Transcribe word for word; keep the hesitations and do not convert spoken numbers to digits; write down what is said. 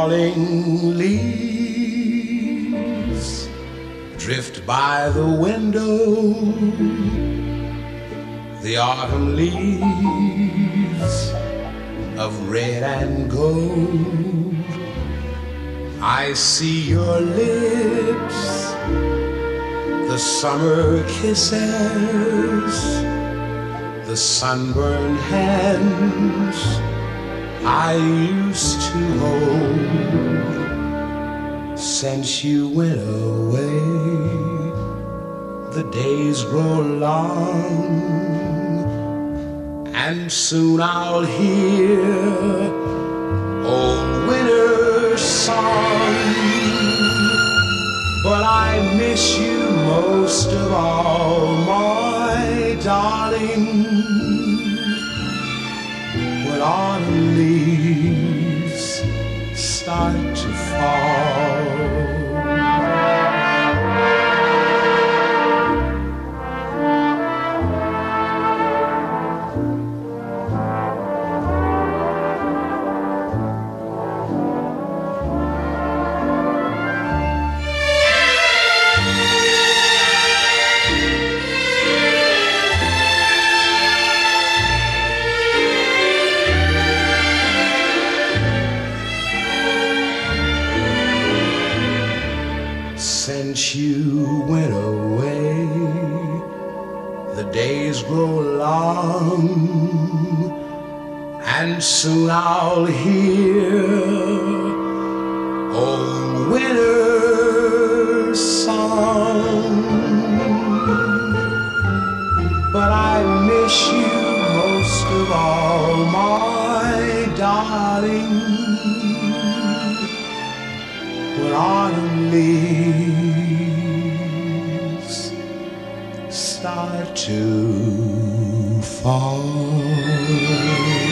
falling leaves drift by the window, the autumn leaves of red and gold. I see your lips, the summer kisses, the sunburned hands I used to hold. Since you went away, the days grow long, and soon I'll hear old winter's song. But I miss you most of all, my darling, when autumn leaves start to fall. Since you went away, the days grow long, and soon I'll hear old winter's song. But I miss you most of all, my darling, when autumn leaves start to fall.